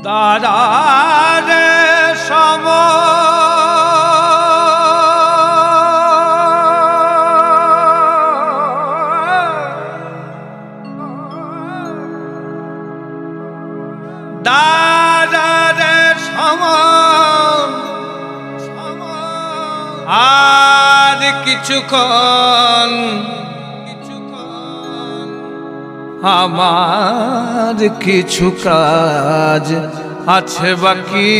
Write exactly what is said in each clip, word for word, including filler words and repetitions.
দাঁড়ারে সম দাঁড়ারে সম আর কিছুক্ষণ আমার কিছু কাজ আছে বাকি,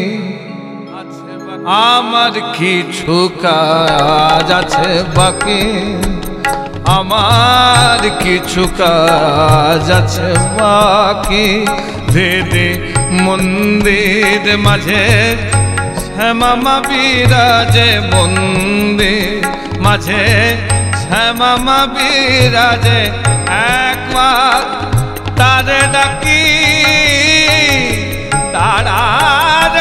আমার কিছু কাজ আছে বাকি, আমার কিছু কাজ আছে বাকি। ধীরে মন্দির মাঝে শ্যামা বিরাজে, মন্দির মাঝে শ্যামা বিরাজে, একবার তারে ডাকি দাঁড়ার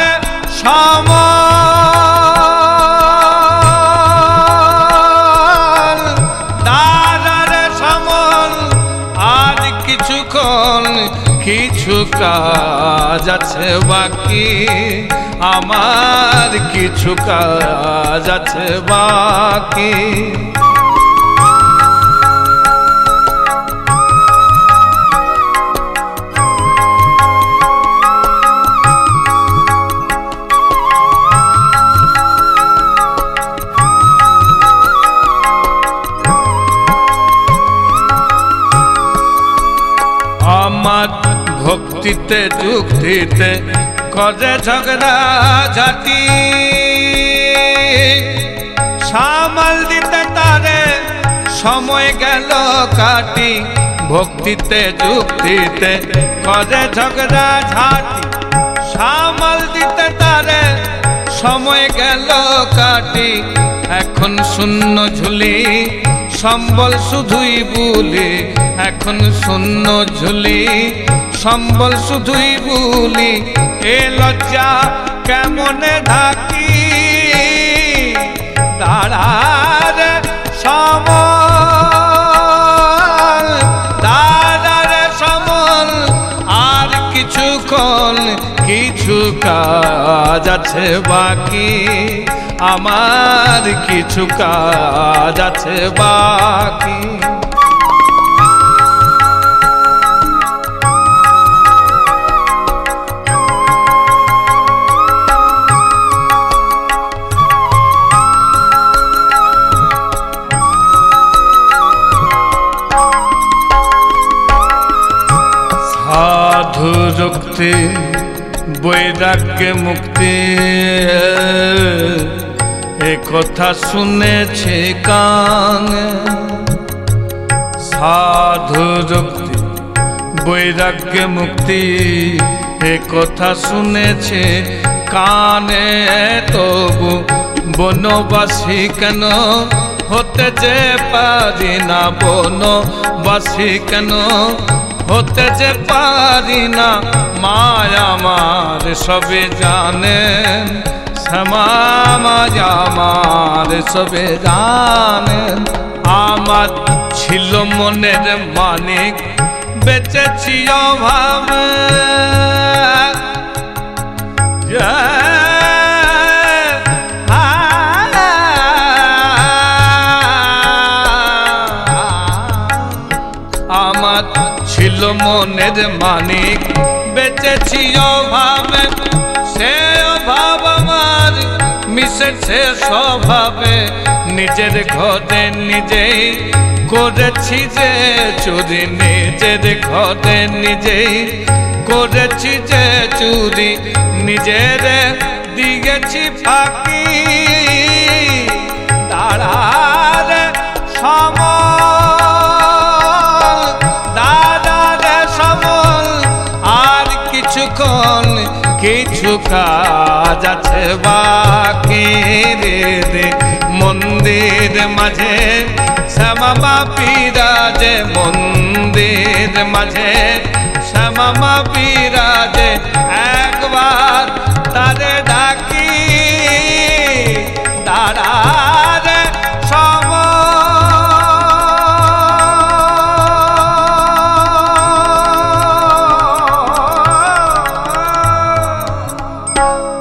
সমল, দাঁড়ার সমল আর কিছুক্ষণ কিছু কাজ আছে বাকি, আমার কিছু কাজ আছে বাকি। আমার ভক্তিতে যুক্তিতে করে ঝগড়া ঝাঁটি, সামাল দিতে তারে সময় গেল কাটি। ভক্তিতে যুক্তিতে করে ঝগড়া ঝাঁটি, সামাল দিতে তারে সময় গেল কাটি। এখন শূন্য ঝুলি সম্বল শুধুই বুলি, এখন শূন্য ঝুলি সম্বল শুধুই বুলি। এ লজ্জা কেমনে ঢাকি দাঁড়ার সমল, দাঁড়ার সমল আর কিছুক্ষণ কিছু কাজ আছে বাকি, আমার কিছু কাজ আছে বাকি। সাধু যুক্তি বৈরাগ্য মুক্তি, এ কথা শুনেছে কানে। সাধু যুক্তি বৈরাগ্য মুক্তি, এ কথা শুনেছে কানে। তবু বনবাসী কেন হতে যে পারি না, বনবাসী কেন হতে যে পারি না। মায়া আমার সবে জানেন, শ্যামা মায়া আমার সবে জানেন। আমার ছিল মনের মানিক বেঁচেছি অভাবে, আমার ছিল মনের মানিক বেঁচেছি অভাবে। সে অভাব আমার মিশেছে স্বভাবে, নিজের ঘরে নিজেই করেছি যে চুরি, নিজের ঘরে নিজেই করেছি যে চুরি। নিজের দিয়েছি ফাঁকি দাঁড়ার সমল, দাঁড়ার সমল আর কিছুক্ষণ কিছু কাজ আছে বাকি। রে রে মন্দির মাঝে শ্যামা বিরাজে, মন্দির মাঝে শ্যামা বিরাজে, একবার তারে ডাকি দাঁড়ার সমল। রে